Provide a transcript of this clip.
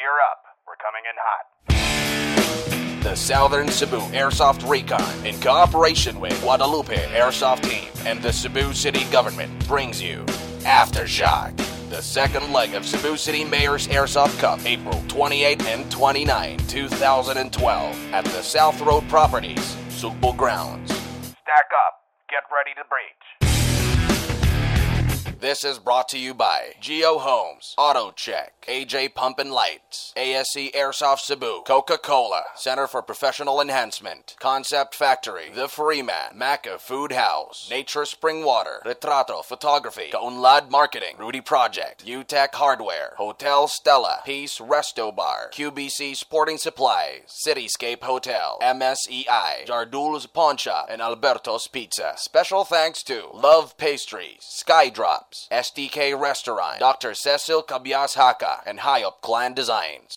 Gear up. We're coming in hot. The Southern Cebu Airsoft Recon, in cooperation with Guadalupe Airsoft Team and the Cebu City government, brings you Aftershock, the second leg of Cebu City Mayor's Airsoft Cup, April 28 and 29, 2012, at the South Road Properties, Sugbo Grounds. Stack up. Get ready to breach. This is brought to you by Geo Homes, Auto Check, AJ Pump and Lights, ASC Airsoft Cebu, Coca-Cola, Center for Professional Enhancement, Concept Factory, The Freeman, Maca Food House, Nature Spring Water, Retrato Photography, Kaunlad Marketing, Rudy Project, UTech Hardware, Hotel Stella, Peace Resto Bar, QBC Sporting Supplies, Cityscape Hotel, MSEI, Jardul's Pawn Shop, and Alberto's Pizza. Special thanks to Love Pastries, Skydrop, SDK Restaurant, Dr. Cecil Cabias Haka, and Hyop Clan Designs.